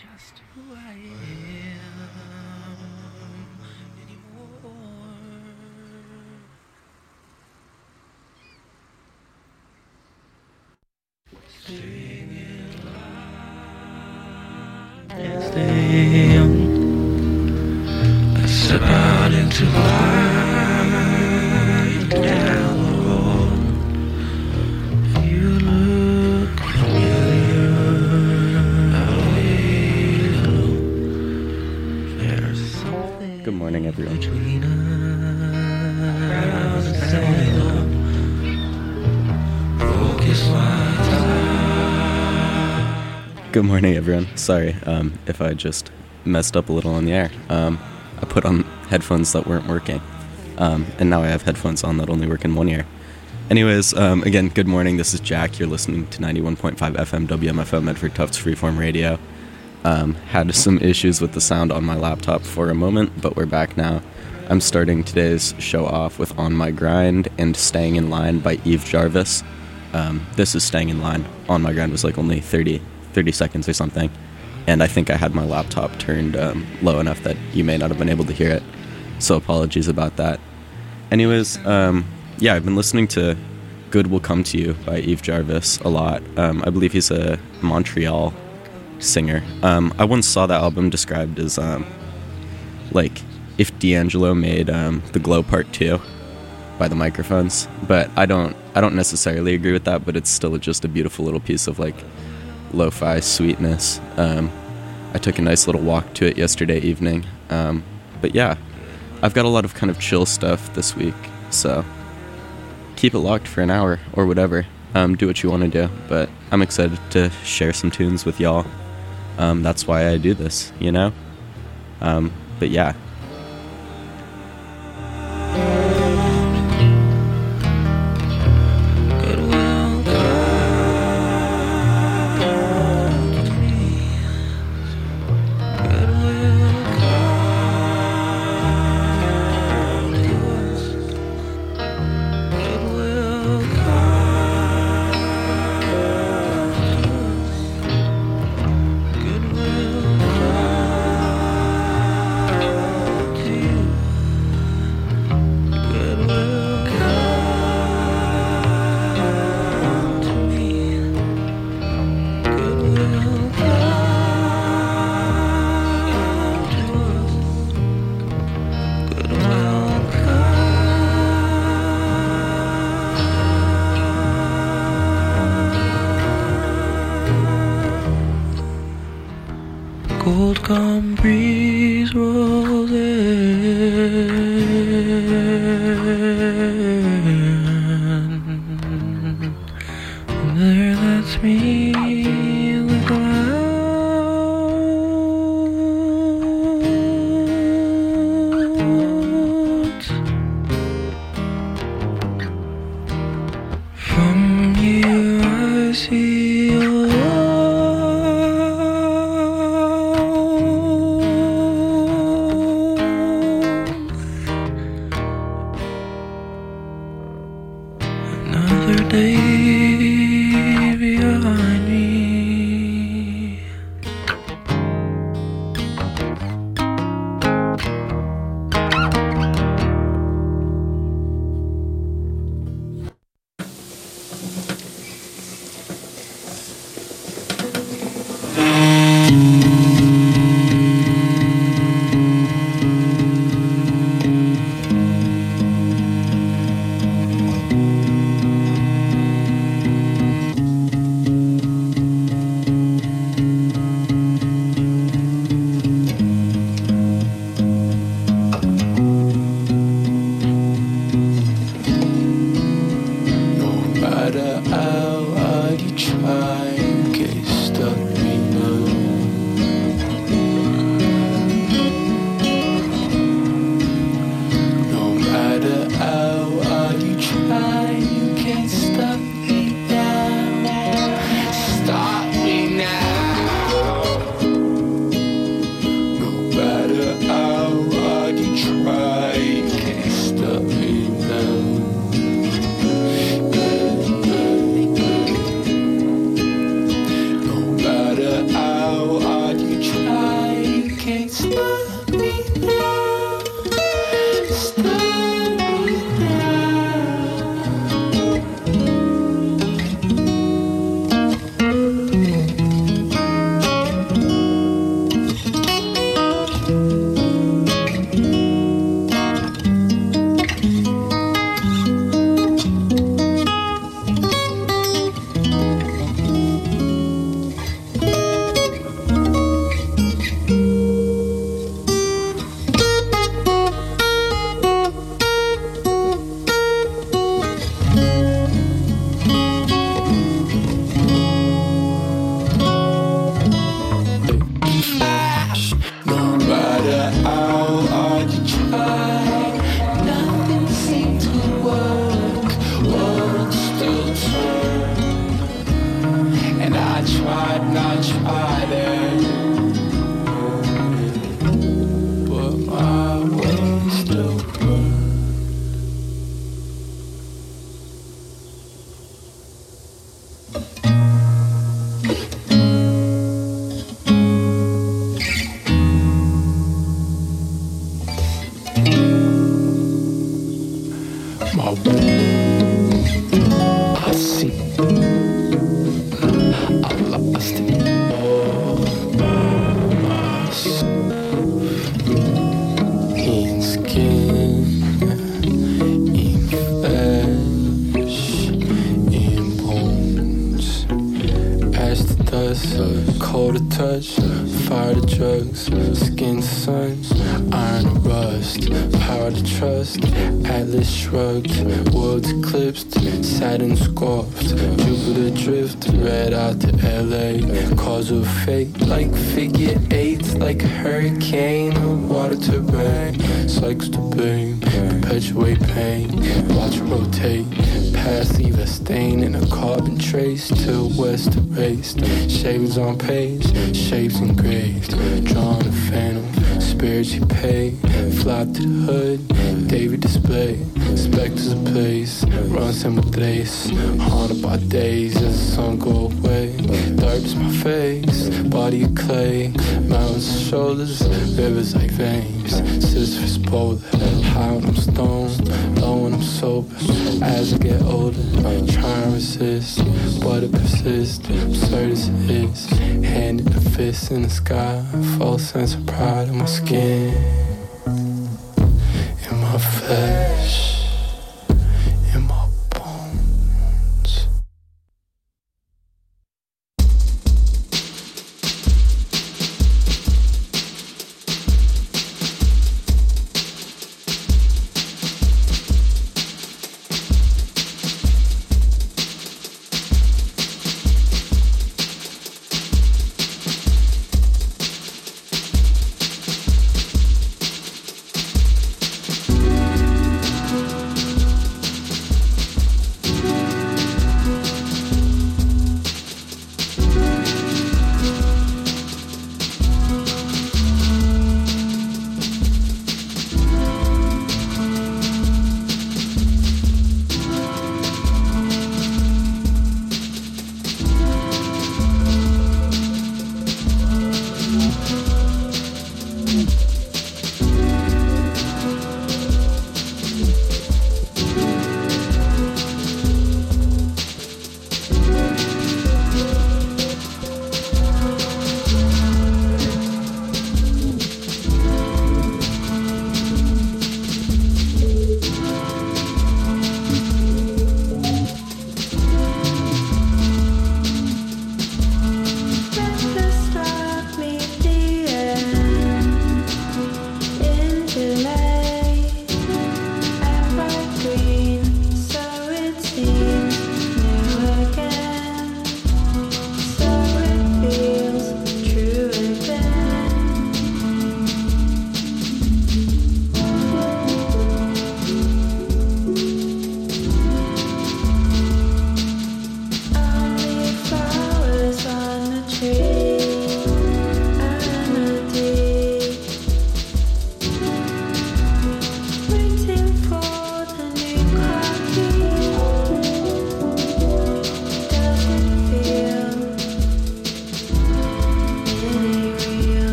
just who I am anymore. Singing loud and stay young. I step out into life down the road. You look familiar. There's something. Good morning, everyone. Between us. Focus my time. Good morning, everyone. Sorry if I just messed up a little on the air. I put on headphones that weren't working, and now I have headphones on that only work in one ear. Anyways, again, good morning. This is Jack. You're listening to 91.5 FM WMFO Medford Tufts Freeform Radio. Had some issues with the sound on my laptop for a moment, but we're back now. I'm starting today's show off with On My Grind and Staying in Line by Eve Jarvis. This is Staying in Line. On My Grind was like only 30 seconds or something, and I think I had my laptop turned low enough that you may not have been able to hear it, so apologies about that. Anyways, yeah, I've been listening to Good Will Come to You by Eve Jarvis a lot. I believe he's a Montreal singer. I once saw that album described as like if D'Angelo made The Glow Part 2 by the Microphones, but I don't necessarily agree with that, but it's still just a beautiful little piece of like lo-fi sweetness. I took a nice little walk to it yesterday evening, but yeah, I've got a lot of kind of chill stuff this week, so keep it locked for an hour or whatever. Do what you want to do, but I'm excited to share some tunes with y'all. That's why I do this, you know? But yeah. Cold calm breeze rolls in, and there lets me look out. From you I see your another day behind me. Cold to touch, fire to drugs, skin to sun, iron to rust, power to trust, Atlas shrugged, worlds eclipsed, Saturn scoffed, Jupiter drift, red out to LA, cause of fate, like figure eights, like a hurricane, water to rain, cycles to beam, perpetuate pain, watch it rotate, past leave a stain in a carbon trace, till west erased, shavings on page, shapes engraved, drawn a phantom, spirits you pay, fly to the hood, David display, specters of place, run simple trace, haunted by days as the sun go away, dark is my face, body of clay, mountains shoulders, rivers like veins, Sisyphus boulder, high when I'm stoned, low when I'm sober, as I get older, try and resist, but it persists, absurd as it is, hand in the fist in the sky, false sense of pride in my skin, in my flesh, in my bones.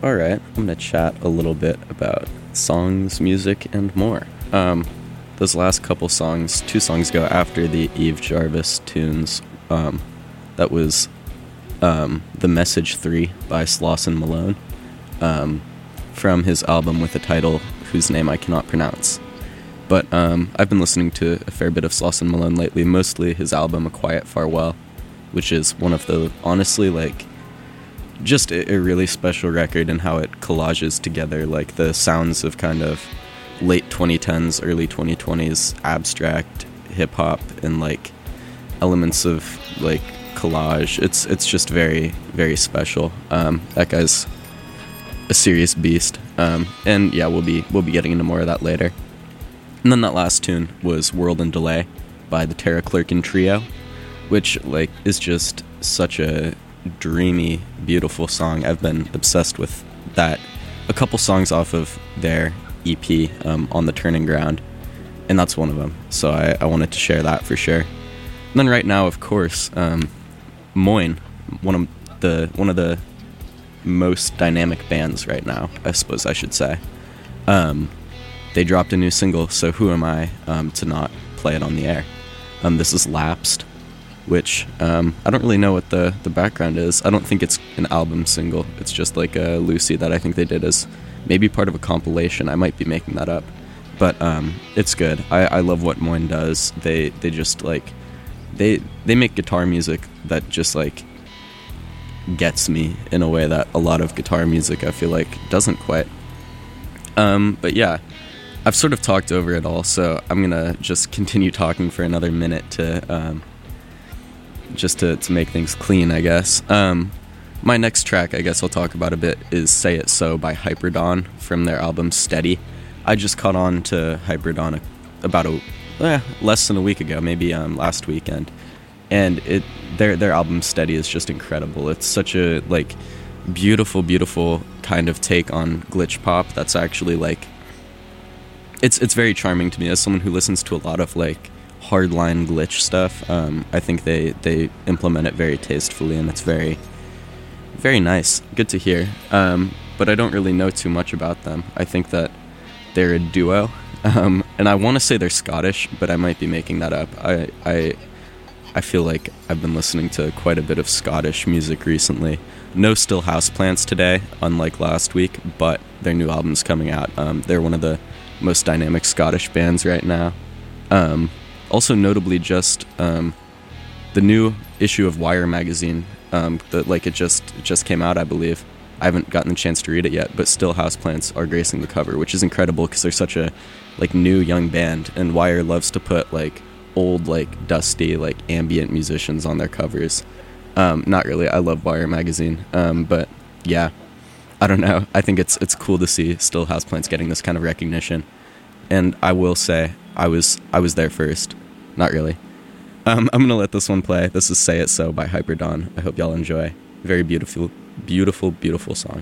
alright, I'm gonna chat a little bit about songs, music, and more. Those last couple songs, 2 songs ago after the Eve Jarvis tunes, that was The Message 3 by Slauson Malone, from his album with a title whose name I cannot pronounce. But I've been listening to a fair bit of Slauson Malone lately, mostly his album A Quiet Farewell, which is one of the, honestly, like, just a really special record in how it collages together, like, the sounds of kind of late 2010s, early 2020s abstract hip-hop and, like, elements of, like, collage. It's just very, very special. That guy's a serious beast. And yeah, we'll be getting into more of that later. And then that last tune was World and Delay by the Tara Clerkin Trio, which, like, is just such a dreamy, beautiful song. I've been obsessed with that. A couple songs off of their EP, On the Turning Ground, and that's one of them. So I wanted to share that for sure. And then right now, of course, Moin, one of the most dynamic bands right now, I suppose I should say. They dropped a new single, so who am I to not play it on the air? This is Lapsed, which I don't really know what the background is. I don't think it's an album single. It's just like a Lucy that I think they did as maybe part of a compilation. I might be making that up. But it's good. I love what Moin does. They just, like, they make guitar music that just, like, gets me in a way that a lot of guitar music, I feel like, doesn't quite. But yeah, I've sort of talked over it all, so I'm gonna just continue talking for another minute to just to make things clean, I guess. My next track, I guess I'll talk about a bit, is Say It So by Hyperdawn from their album Steady. I just caught on to Hyperdawn about less than a week ago, maybe last weekend, and their album Steady is just incredible. It's such a, like, beautiful kind of take on glitch pop that's actually, like, it's very charming to me as someone who listens to a lot of, like, hardline glitch stuff. I think they implement it very tastefully, and it's very, very nice. Good to hear. But I don't really know too much about them. I think that they're a duo, and I want to say they're Scottish, but I might be making that up. I feel like I've been listening to quite a bit of Scottish music recently. No Still Houseplants today, unlike last week, but their new album's coming out. They're one of the most dynamic Scottish bands right now. Also notably, just the new issue of Wire magazine, it just came out, I believe. I haven't gotten the chance to read it yet, but Still Houseplants are gracing the cover, which is incredible because they're such a, like, new young band, and Wire loves to put, like, old, like, dusty, like, ambient musicians on their covers. Not really. I love Wire magazine, but yeah, I don't know. I think it's cool to see Still Houseplants getting this kind of recognition, and I will say I was there first. Not really. I'm gonna let this one play. This is Say It So by Hyperdawn. I hope y'all enjoy. Very beautiful song.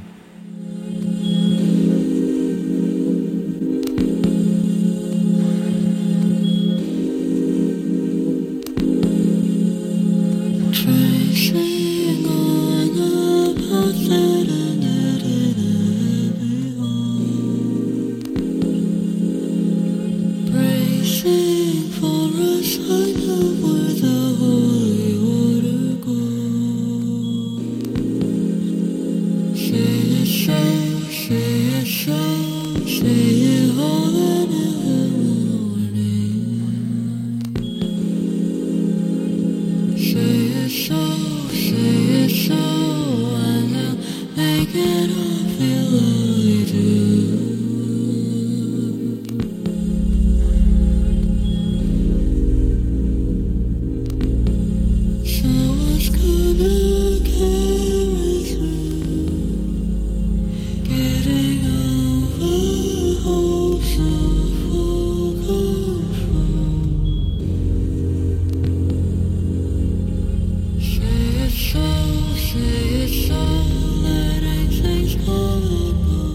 Say it so, that ain't things falling apart.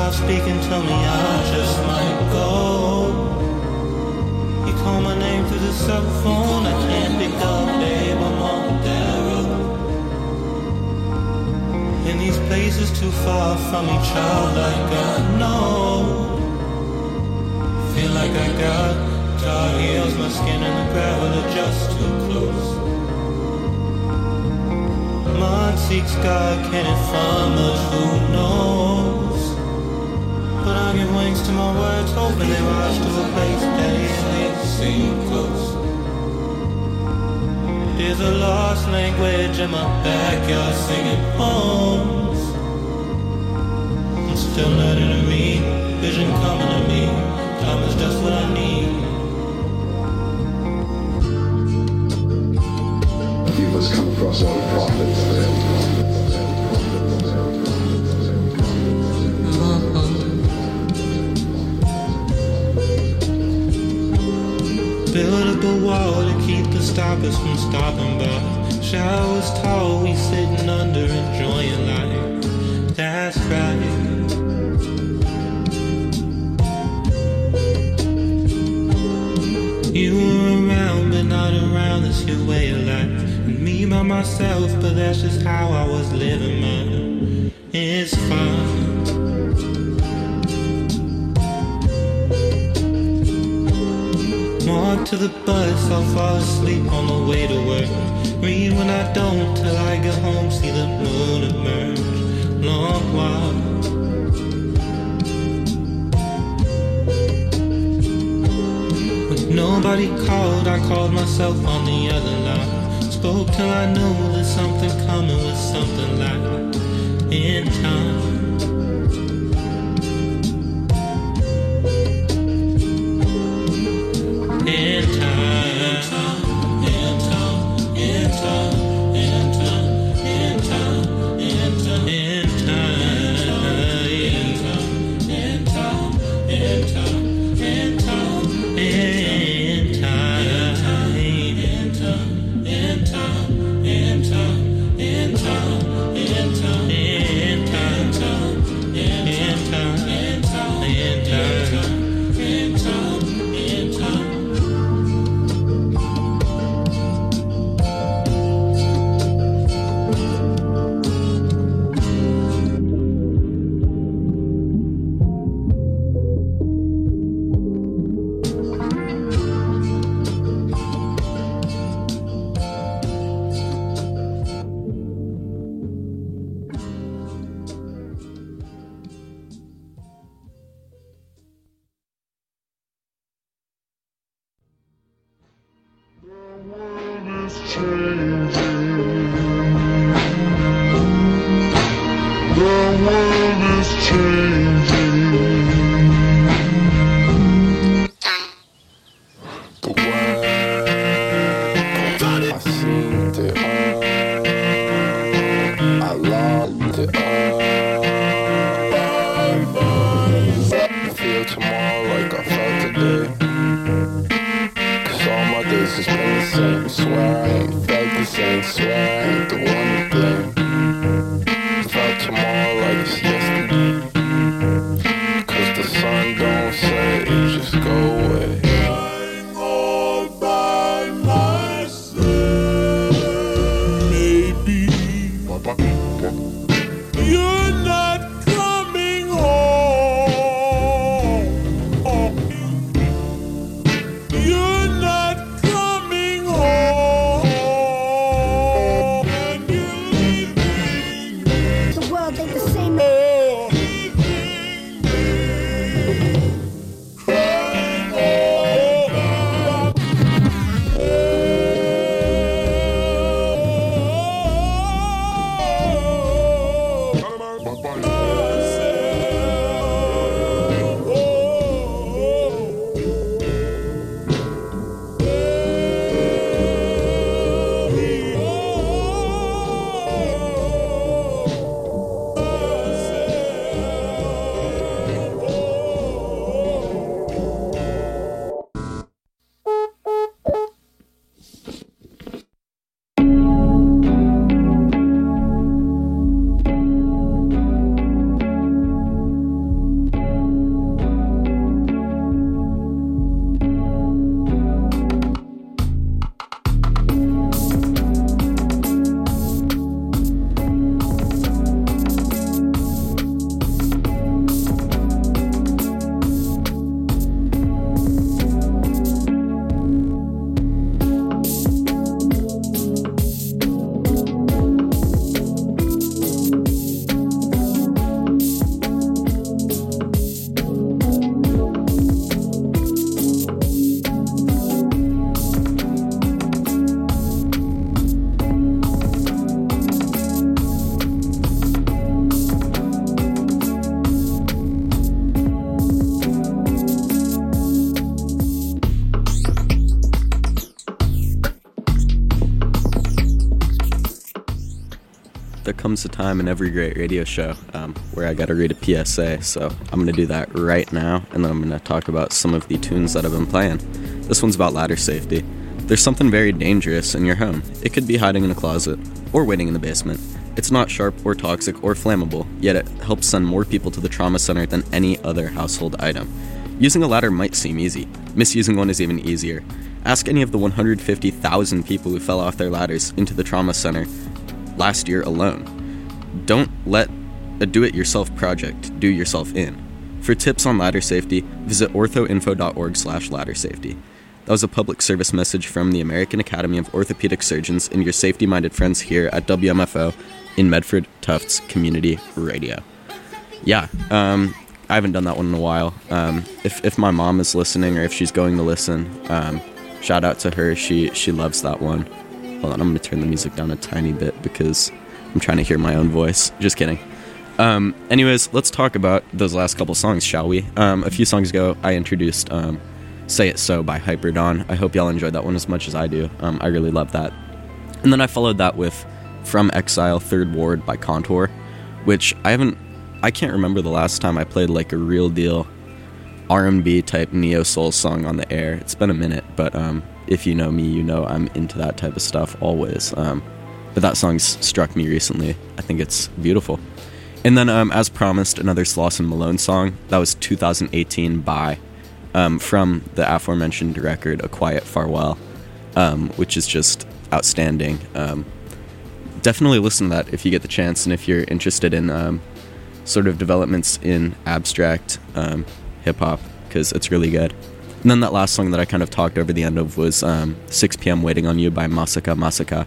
stop speaking, tell me I just might go. You call my name through the cell phone, I can't pick up, babe, I'm on that road. In these places too far from each other, like I know. Feel like I got dark heels, my skin and the gravel are just too close. My cheeks got can't find much, who knows? But I give wings to my words, hoping they rise to a place that they seem close. There's a lost language in my backyard singing poems. I'm still learning to read, vision coming to me. Time is just what I need. You must come across all the prophets. Build up a wall to keep the stoppers from stopping by. Showers tall, we sitting under enjoying life. That's right. You were around, but not around, that's your way of life. And me by myself, but that's just how I was living mine. It's fine. Walk to the bus, I'll fall asleep on the way to work. Read when I don't, till I get home, see the moon emerge. Long while. Nobody called, I called myself on the other line. Spoke till I knew there's something coming with something like in time. In time, in time, in time, in time, in time, in time, in time, in time, in time, in You're not coming home. there comes a time in every great radio show where I gotta read a PSA, so I'm gonna do that right now, and then I'm gonna talk about some of the tunes that I've been playing. This one's about ladder safety. There's something very dangerous in your home. It could be hiding in a closet, or waiting in the basement. It's not sharp or toxic or flammable, yet it helps send more people to the trauma center than any other household item. Using a ladder might seem easy. Misusing one is even easier. Ask any of the 150,000 people who fell off their ladders into the trauma center last year alone. Don't let a do-it-yourself project do yourself in. For tips on ladder safety, visit orthoinfo.org/ladder safety. That was a public service message from the American Academy of Orthopedic Surgeons and your safety-minded friends here at WMFO in Medford Tufts Community Radio. Yeah, I haven't done that one in a while. If my mom is listening or if she's going to listen, shout out to her. She loves that one. Hold on, I'm going to turn the music down a tiny bit because I'm trying to hear my own voice. Just kidding. Anyways, let's talk about those last couple songs, shall we? A few songs ago, I introduced Say It So by Hyperdawn. I hope y'all enjoyed that one as much as I do. I really love that. And then I followed that with From Exile, Third Ward by Contour, which I can't remember the last time I played like a real deal R&B type neo-soul song on the air. It's been a minute, but if you know me, you know I'm into that type of stuff always. But that song's struck me recently. I think it's beautiful. And then, as promised, another Slauson Malone song. That was 2018 by, from the aforementioned record, A Quiet Farewell, which is just outstanding. Definitely listen to that if you get the chance, and if you're interested in sort of developments in abstract hip-hop, because it's really good. And then that last song that I kind of talked over the end of was 6 p.m. Waiting on You by Masaka.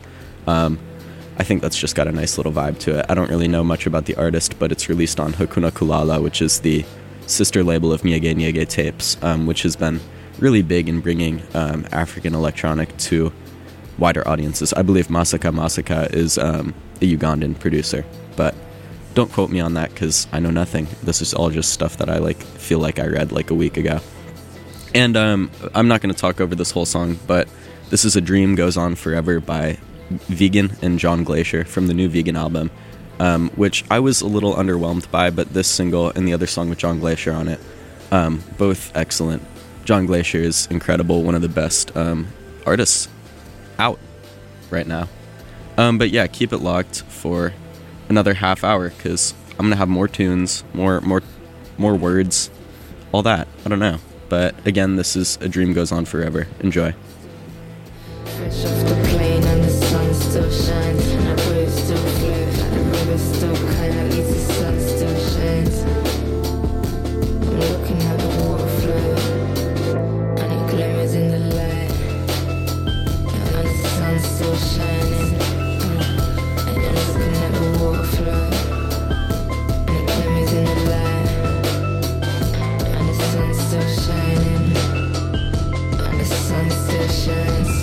I think that's just got a nice little vibe to it. I don't really know much about the artist, but it's released on Hakuna Kulala, which is the sister label of Nyege Nyege Tapes, which has been really big in bringing African electronic to wider audiences. I believe Masaka is a Ugandan producer, but don't quote me on that because I know nothing. This is all just stuff that I feel like I read like a week ago. And I'm not going to talk over this whole song, but this is A Dream Goes On Forever by Vegan and John Glacier from the new Vegan album, which I was a little underwhelmed by, but this single and the other song with John Glacier on it, both excellent. John Glacier is incredible, one of the best artists out right now. But yeah, keep it locked for another half hour because I'm going to have more tunes, more words, all that. I don't know. But again, this is A Dream Goes On Forever. Enjoy. Fresh off the plane and the sun still shines, and the birds still fly, the river still kind, at least the sun still shines. I'm looking at the water flow, and it glimmers in the light, and the sun's still shining. And I'm looking at the water flow, and it glimmers in the light, and the sun's still shining, and the sun still shines.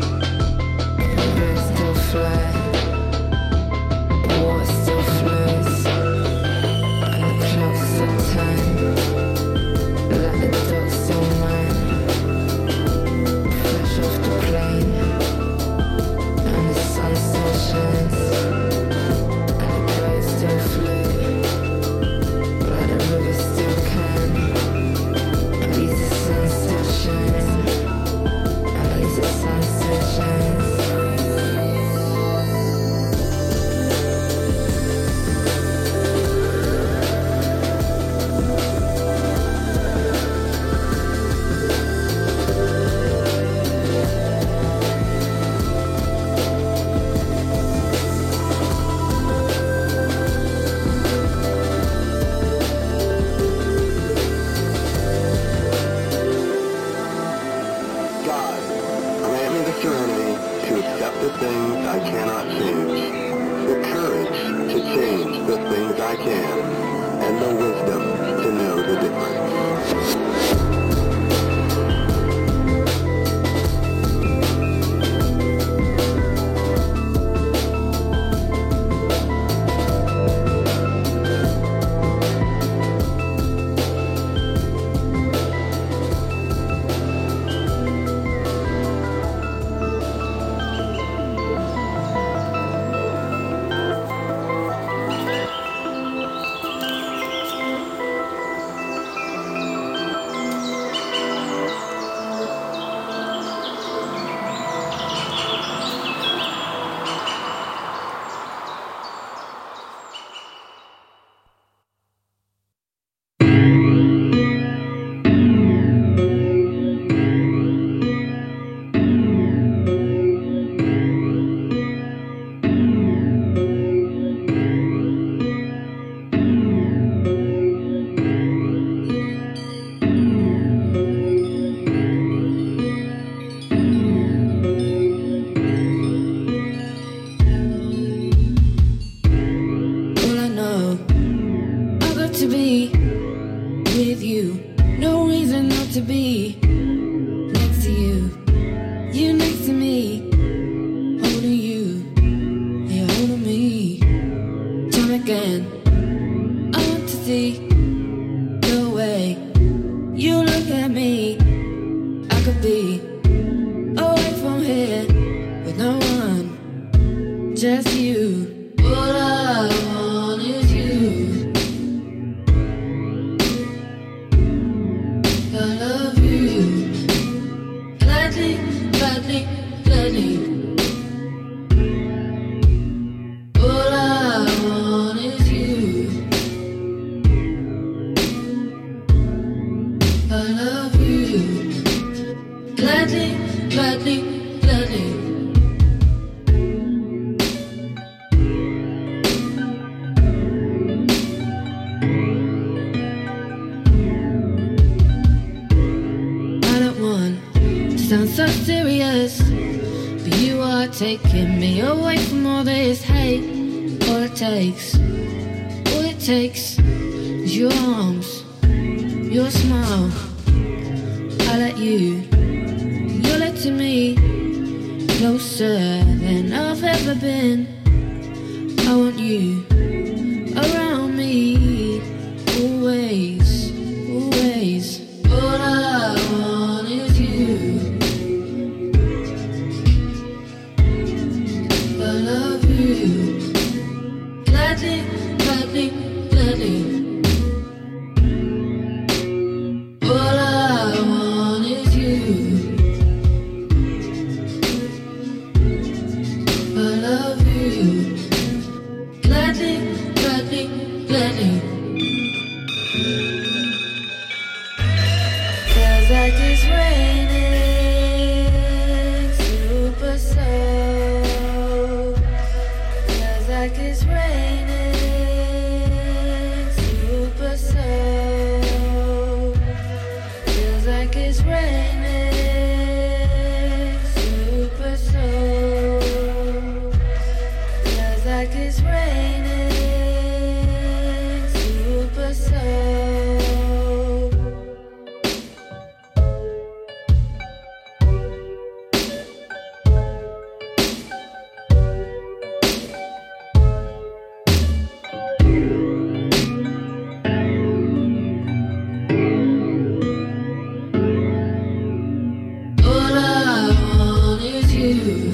Fly. The water still flows, and the clock still time, like the dog still mine. Fresh off the plane, and the sun still shines, and the birds still flew, like the river still can. At least the sun still shines, at least the sun still shines. see the way you look at me. I could be away from here with no one, just you. All I want is you. I love you. Gladly, gladly, gladly. All I want is you. I love you. Gladly, gladly, gladly. I don't want to sound so serious, but you are taking me away from all this hate. All it takes is your arms, your smile. I let you, you're letting me closer than I've ever been. I want you around me, always, always. All I want is you. I love you. Gladly, gladly, gladly. All I want is you. I love you. Gladly, gladly, gladly. Feels like it's raining, super slow. Feels like it's raining, super slow. Feels like it's raining, super slow. Feels like it's raining, super slow. All I want is you.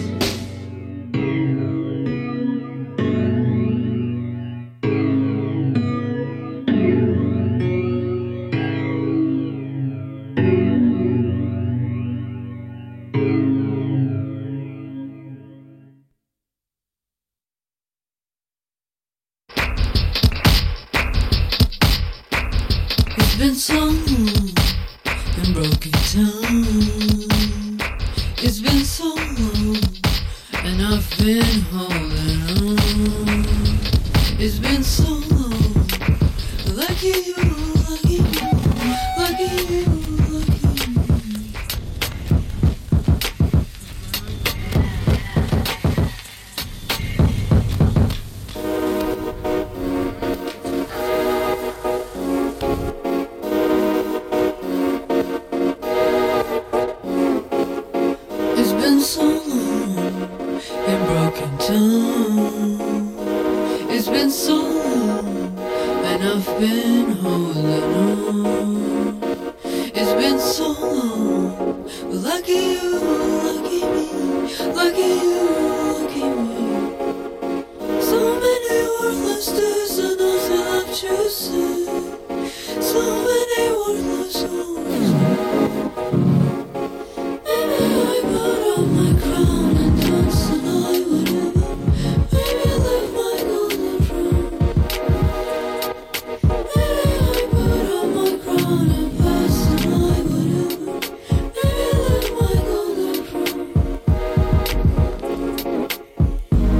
It's been so long in Broken Town. It's been so long and I've been holding on. It's been so long. Lucky you, lucky you, lucky you, lucky you. It's been so long in Broken Town. It's been so long and I've been holding on. It's been so long. Lucky you, lucky me, lucky you, lucky me. So many worthless days and nothing left to say. So many worthless songs. Maybe I put on my crown and dance the night, whatever. Maybe leave my golden throne. Maybe I put on my crown and pass the night, whatever. Maybe leave my golden throne.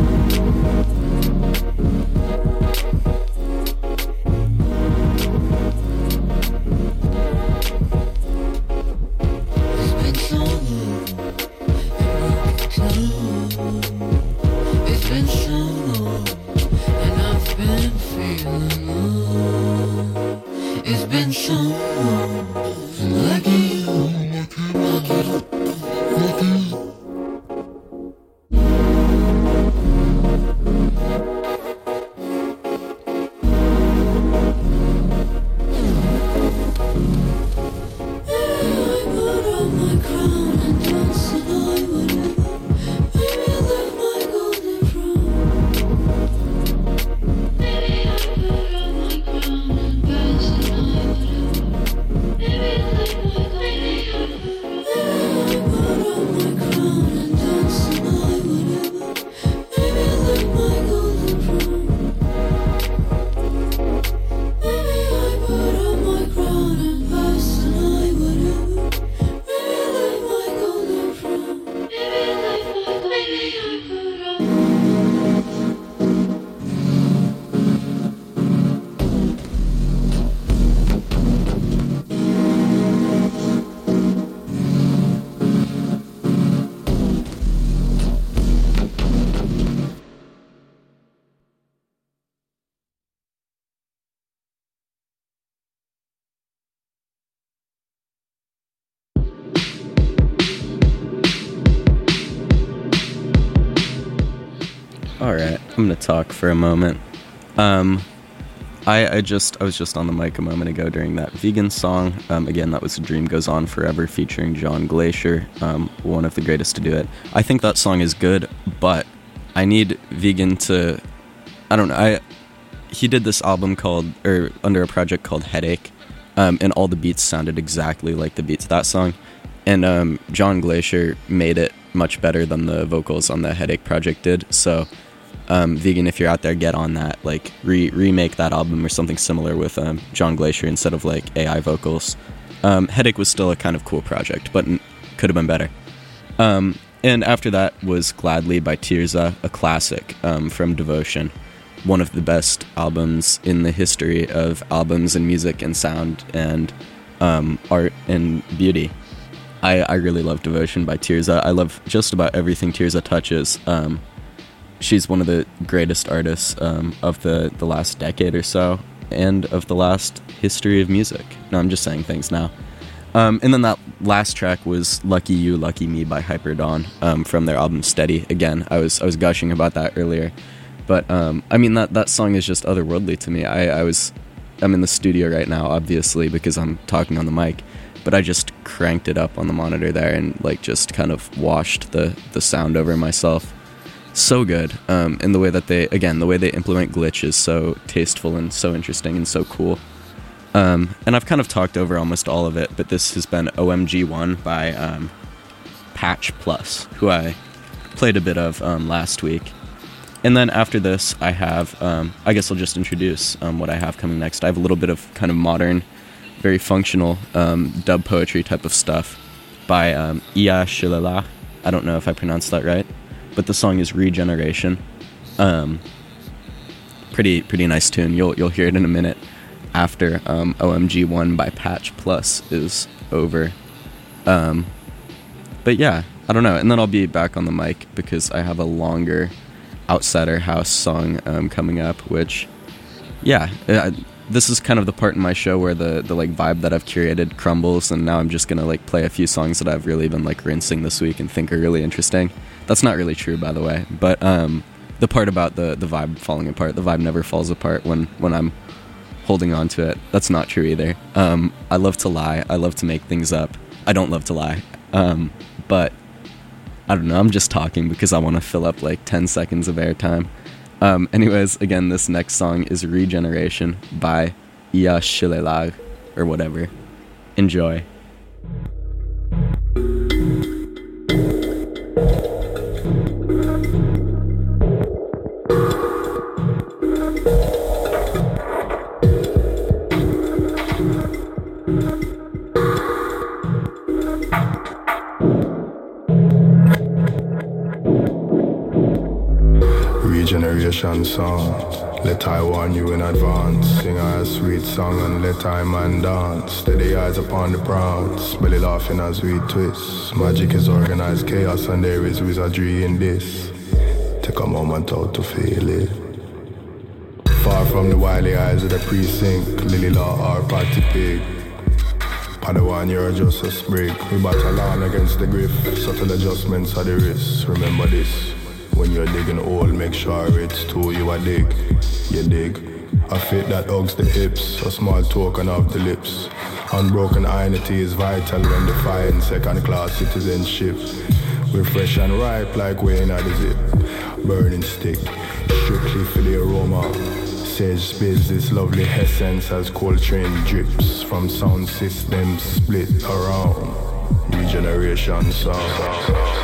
All right, I'm gonna talk for a moment. I was just on the mic a moment ago during that vegan song. Again, that was "A Dream Goes On Forever" featuring John Glacier, one of the greatest to do it. I think that song is good, but I need Vegan to, I don't know. He did this album under a project called Headache, and all the beats sounded exactly like the beats of that song. And John Glacier made it much better than the vocals on the Headache project did. So, Vegan, if you're out there, get on that. Like, remake that album or something similar with John Glacier instead of like AI vocals. Headache was still a kind of cool project, but could have been better. And after that was Gladly by Tirza, a classic from Devotion. One of the best albums in the history of albums and music and sound and art and beauty. I really love Devotion by Tirza. I love just about everything Tirza touches. She's one of the greatest artists of the last decade or so, and of the last history of music. No, I'm just saying things now. And then that last track was Lucky You, Lucky Me by Hyperdawn from their album Steady. Again, I was gushing about that earlier. But, I mean, that song is just otherworldly to me. I'm in the studio right now, obviously, because I'm talking on the mic. But I just cranked it up on the monitor there and, like, just kind of washed the sound over myself. So good. And the way that they implement glitch is so tasteful and so interesting and so cool. And I've kind of talked over almost all of it, but this has been OMG1 by Patch Plus, who I played a bit of last week. And then after this, I have, I guess I'll just introduce what I have coming next. I have a little bit of kind of modern, very functional dub poetry type of stuff by Iya Shilala. I don't know if I pronounced that right, but the song is Regeneration. Pretty nice tune. You'll hear it in a minute after OMG1 by Patch Plus is over. But yeah, I don't know. And then I'll be back on the mic because I have a longer Outsider House song coming up, which, yeah, this is kind of the part in my show where the like vibe that I've curated crumbles, and now I'm just gonna like play a few songs that I've really been like rinsing this week and think are really interesting. That's not really true, by the way, but the part about the vibe falling apart, the vibe never falls apart when I'm holding on to it. That's not true either. I love to lie. I love to make things up. I don't love to lie, but I don't know, I'm just talking because I want to fill up like 10 seconds of airtime. Anyways, again, this next song is Regeneration by Iya Shilala, or whatever. Enjoy. Regeneration song, let I warn you in advance. Sing a sweet song and let I man dance. Steady eyes upon the proud, belly laughing as we twist. Magic is organized chaos and there is wizardry in this. Take a moment out to feel it. Far from the wily eyes of the precinct, Lily Law or Party Pig. Padawan, you're just a sprig. We battle on against the griff. Subtle adjustments are the risk. Remember this. When you're digging a hole, make sure it's two you a dig. You dig. A fit that hugs the hips, a small token of the lips. Unbroken identity is vital when defying second-class citizenship. We're fresh and ripe like Wayne at the zip. Burning stick, strictly for the aroma. Sage spills this lovely essence as Coltrane drips from sound systems split around. Regeneration sound.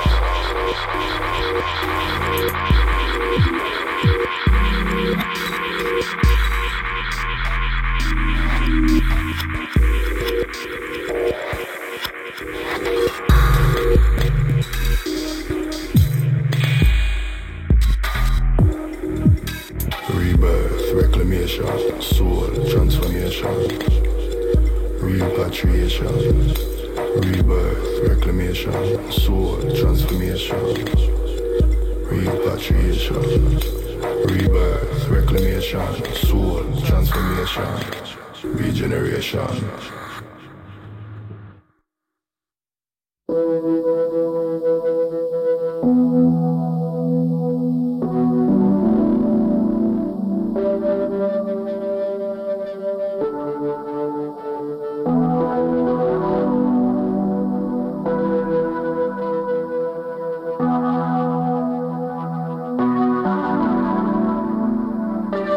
Rebirth, reclamation, soul, transformation, repatriation. Rebirth, reclamation, soul, transformation, repatriation. Rebirth, reclamation, soul, transformation, regeneration.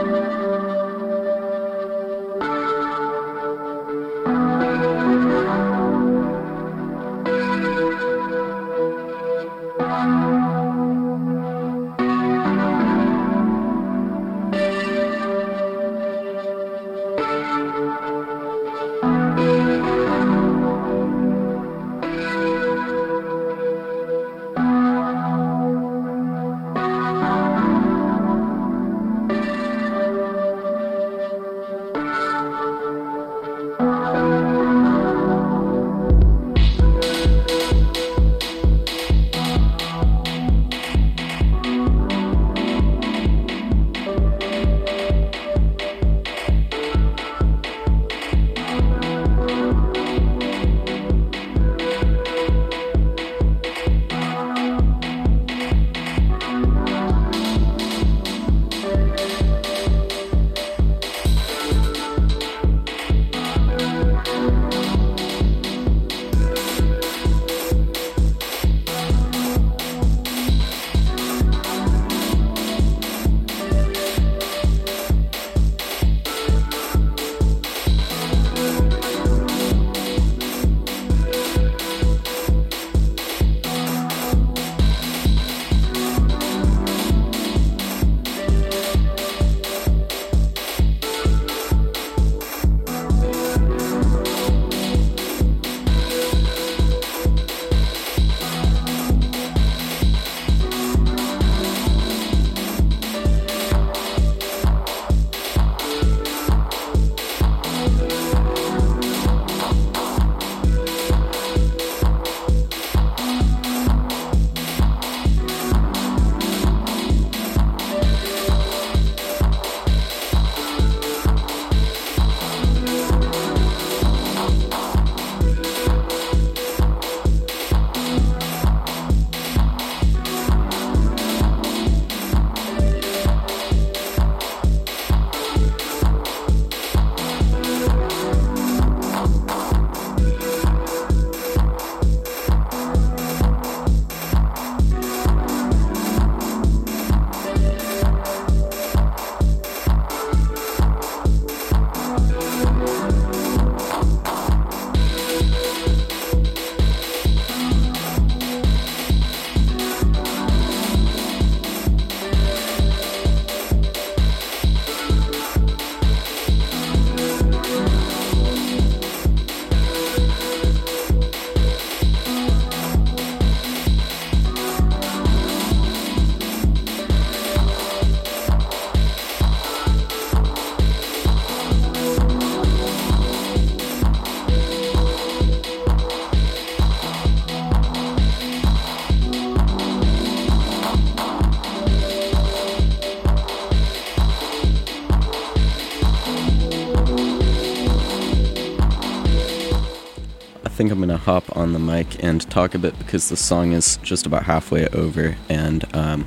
think I'm going to hop on the mic and talk a bit because the song is just about halfway over, and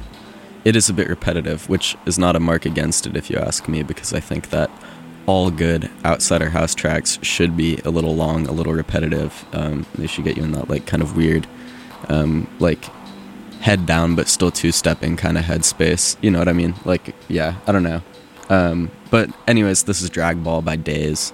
it is a bit repetitive, which is not a mark against it if you ask me, because I think that all good Outsider House tracks should be a little long, a little repetitive. They should get you in that like kind of weird, like head down but still two-stepping kind of headspace. You know what I mean? Like, yeah, I don't know. But anyways, this is Drag Ball by Days.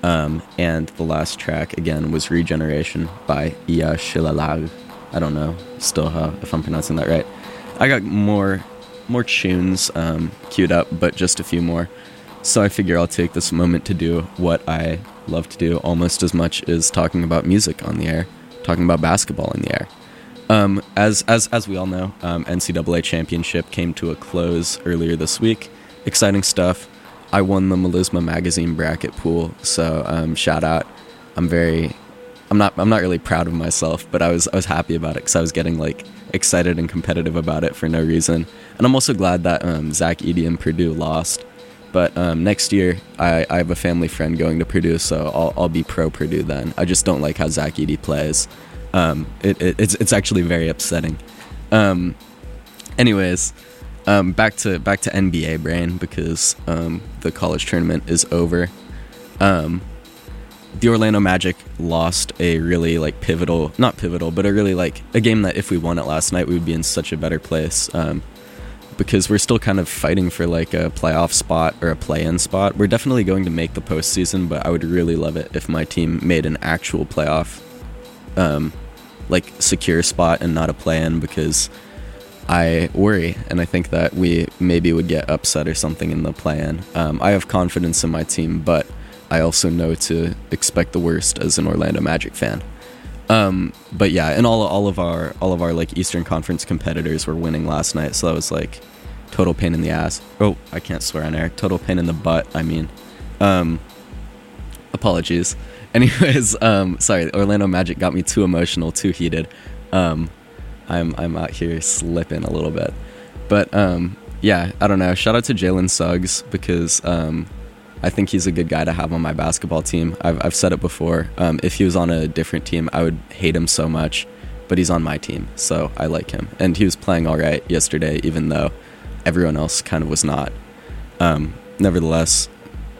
And the last track, again, was Regeneration by Iya Shilalag. I don't know still if I'm pronouncing that right. I got more tunes queued up, but just a few more. So I figure I'll take this moment to do what I love to do almost as much as talking about music on the air, talking about basketball in the air. As we all know, NCAA championship came to a close earlier this week. Exciting stuff. I won the Melisma magazine bracket pool, so shout out. I'm not really proud of myself, but I was happy about it because I was getting like excited and competitive about it for no reason. And I'm also glad that Zach Edey and Purdue lost. But next year, I have a family friend going to Purdue, so I'll be pro Purdue then. I just don't like how Zach Edey plays. It's actually very upsetting. Anyways, back to NBA brain, because the college tournament is over. The Orlando Magic lost a really like not pivotal, but a really like a game that if we won it last night, we would be in such a better place. because we're still kind of fighting for like a playoff spot or a play-in spot. We're definitely going to make the postseason, but I would really love it if my team made an actual playoff, like secure spot and not a play-in, because I worry, and I think that we maybe would get upset or something in the play-in. I have confidence in my team, but I also know to expect the worst as an Orlando Magic fan. But yeah, and all of our like Eastern Conference competitors were winning last night, so that was like total pain in the ass. Oh, I can't swear on air. Total pain in the butt, I mean. Apologies. Anyways, sorry, the Orlando Magic got me too emotional, too heated. I'm out here slipping a little bit. But yeah, I don't know. Shout out to Jalen Suggs, because I think he's a good guy to have on my basketball team. I've said it before. If he was on a different team, I would hate him so much, but he's on my team, so I like him. And he was playing all right yesterday, even though everyone else kind of was not. Nevertheless.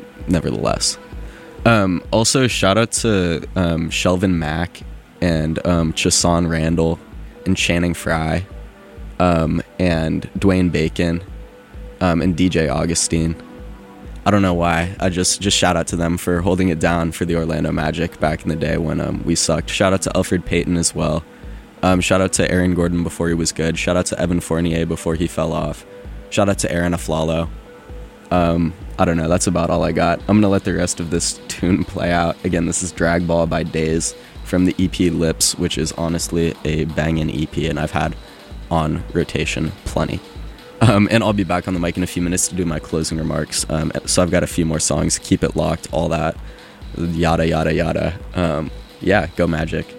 Also, shout out to Shelvin Mack and Chason Randall and Channing Frye and Dwayne Bacon and DJ Augustine. I don't know why. I just shout out to them for holding it down for the Orlando Magic back in the day when we sucked. Shout out to Elfrid Payton as well. Shout out to Aaron Gordon before he was good. Shout out to Evan Fournier before he fell off. Shout out to Aaron Aflalo. I don't know. That's about all I got. I'm going to let the rest of this tune play out. Again, this is Drag Ball by Days from the EP Lips, which is honestly a banging EP, and I've had on rotation plenty. And I'll be back on the mic in a few minutes to do my closing remarks. So I've got a few more songs. Keep it locked, all that. Yada, yada, yada. Yeah, go Magic.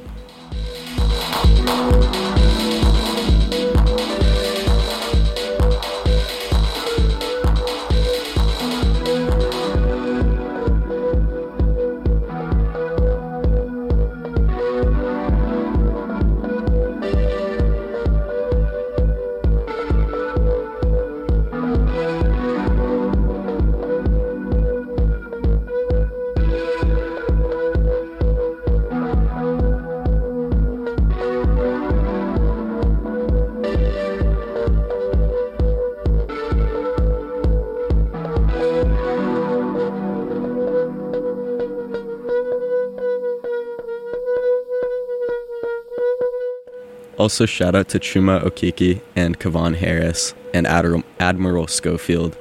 Also, shout out to Chuma Okeke and Kevon Harris and Admiral Schofield.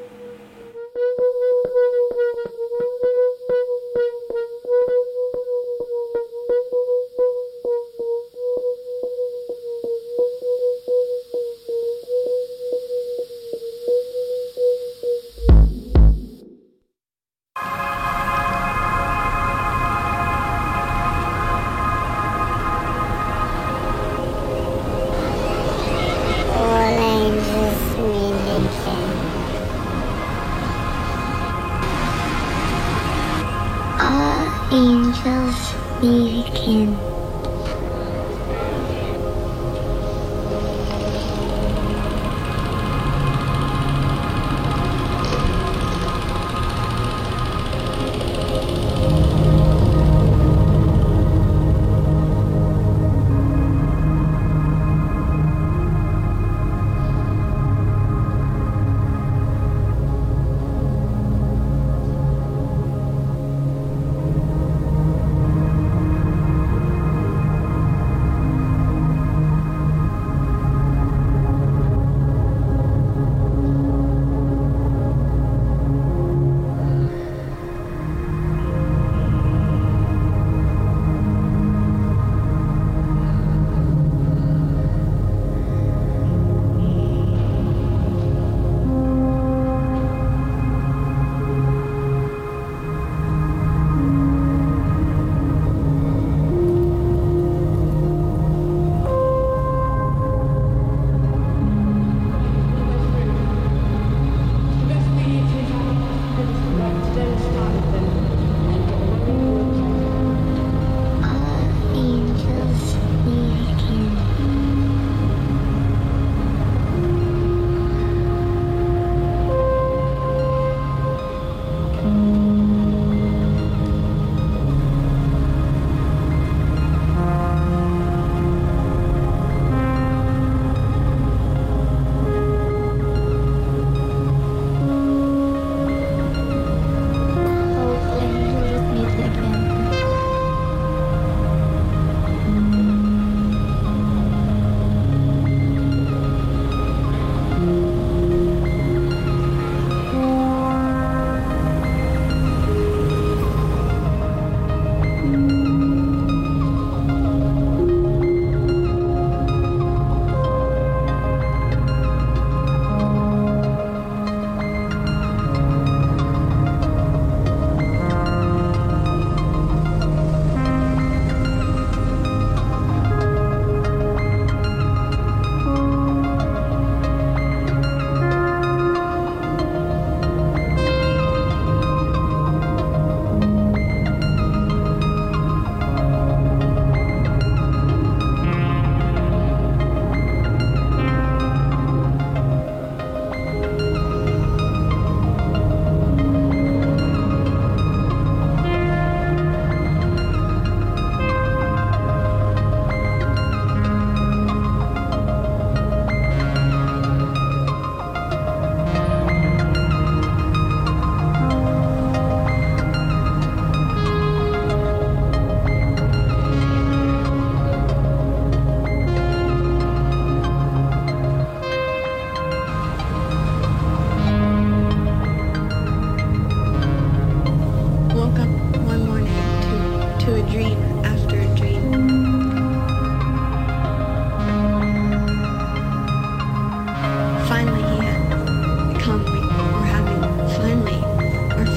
Angels Music.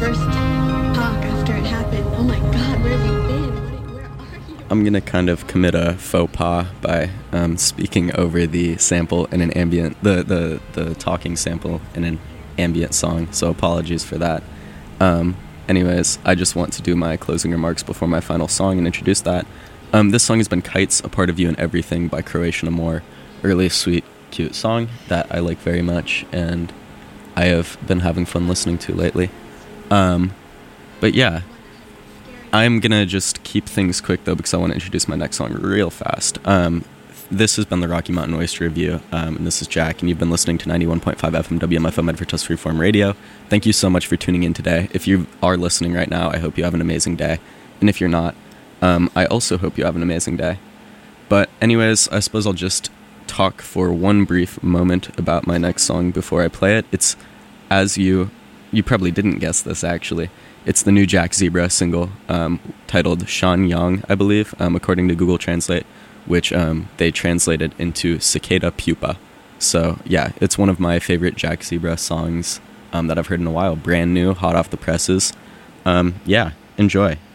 first talk after it happened. Oh my God, where have you been? Where are you? I'm gonna kind of commit a faux pas by speaking over the sample in an ambient, the talking sample in an ambient song. So apologies for that. Anyways, I just want to do my closing remarks before my final song and introduce that. This song has been Kites, A Part of You and Everything by Croatian Amor. A really sweet, cute song that I like very much, and I have been having fun listening to lately. But yeah, I'm gonna just keep things quick though, because I want to introduce my next song real fast. This has been the Rocky Mountain Oyster Review, and this is Jack, and you've been listening to 91.5 FM WMFO Medford Freeform Radio. Thank you so much for tuning in today. If you are listening right now, I hope you have an amazing day. And if you're not, I also hope you have an amazing day. But anyways, I suppose I'll just talk for one brief moment about my next song before I play it. It's, as you probably didn't guess this actually, it's the new Jack Zebra single, titled Shan Yang, I believe, according to Google Translate, which they translated into Cicada Pupa. So yeah, it's one of my favorite Jack Zebra songs that I've heard in a while. Brand new, hot off the presses. Yeah, enjoy.